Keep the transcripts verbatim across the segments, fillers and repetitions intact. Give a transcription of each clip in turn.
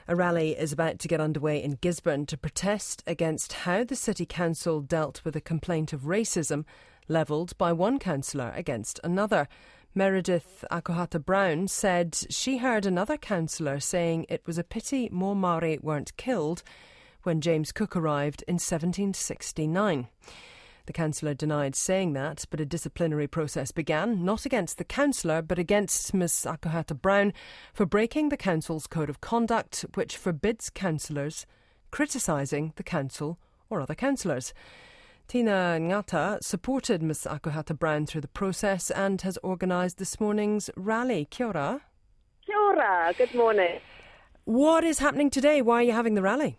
A rally is about to get underway in Gisborne to protest against how the City Council dealt with a complaint of racism levelled by one councillor against another. Meredith Akuhata-Brown said she heard another councillor saying it was a pity more Māori weren't killed when James Cook arrived in seventeen sixty-nine. The councillor denied saying that, but a disciplinary process began, not against the councillor, but against Miss Akuhata-Brown for breaking the council's code of conduct, which forbids councillors criticising the council or other councillors. Tina Ngata supported Miss Akuhata-Brown through the process and has organised this morning's rally. Kia ora. Kia ora. Good morning. What is happening today? Why are you having the rally?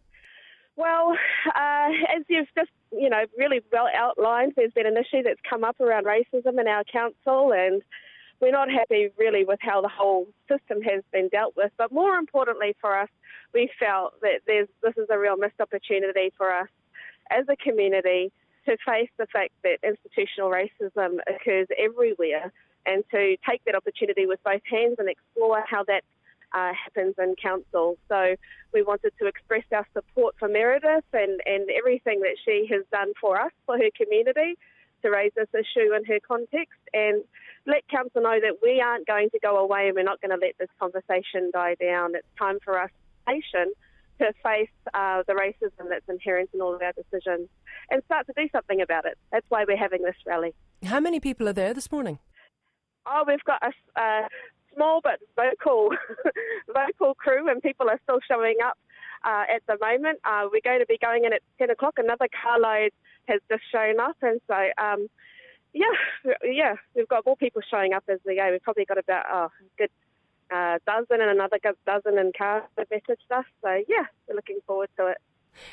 Well, uh, as you've just, you know, really well outlined, there's been an issue that's come up around racism in our council, and we're not happy really with how the whole system has been dealt with. But more importantly for us, we felt that there's this is a real missed opportunity for us as a community to face the fact that institutional racism occurs everywhere, and to take that opportunity with both hands and explore how that Uh, happens in council. So we wanted to express our support for Meredith and, and everything that she has done for us, for her community, to raise this issue in her context, and let council know that we aren't going to go away and we're not going to let this conversation die down. It's time for us, nation, to face uh, the racism that's inherent in all of our decisions and start to do something about it. That's why we're having this rally. How many people are there this morning? Oh, we've got a uh, small but vocal vocal crew, and people are still showing up uh, at the moment. Uh, we're going to be going in at ten o'clock. Another carload has just shown up, and so um, yeah, yeah, we've got more people showing up as we go. We've probably got about oh, a good uh, dozen and another good dozen in car message stuff. So yeah, we're looking forward to it.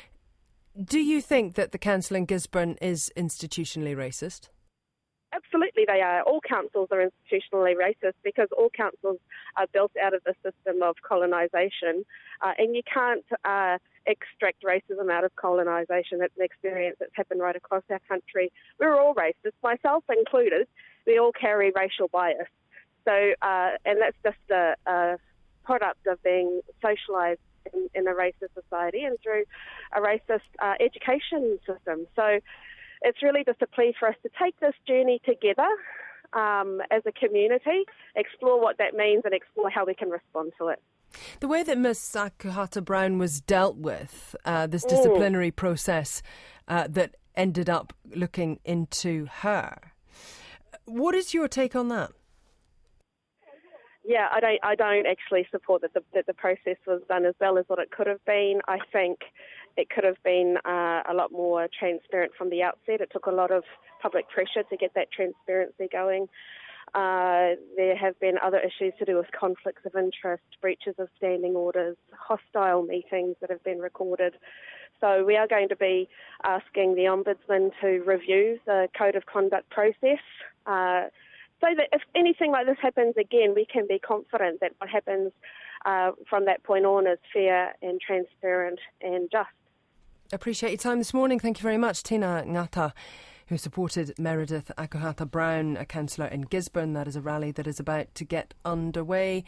Do you think that the council in Gisborne is institutionally racist? Absolutely they are. All councils are institutionally racist because all councils are built out of the system of colonisation, uh, and you can't uh, extract racism out of colonisation. It's an experience that's happened right across our country. We're all racist, myself included. We all carry racial bias. So, uh, and that's just a, a product of being socialised in, in a racist society and through a racist uh, education system. So it's really just a plea for us to take this journey together um, as a community, explore what that means and explore how we can respond to it. The way that Miss Akuhata-Brown was dealt with, uh, this disciplinary mm. process uh, that ended up looking into her, what is your take on that? Yeah, I don't. I don't actually support that the, that the process was done as well as what it could have been. I think it could have been uh, a lot more transparent from the outset. It took a lot of public pressure to get that transparency going. Uh, there have been other issues to do with conflicts of interest, breaches of standing orders, hostile meetings that have been recorded. So we are going to be asking the Ombudsman to review the Code of Conduct process, uh, so that if anything like this happens again, we can be confident that what happens uh, from that point on is fair and transparent and just. Appreciate your time this morning. Thank you very much, Tina Ngata, who supported Meredith Akuhata-Brown, a councillor in Gisborne. That is a rally that is about to get underway.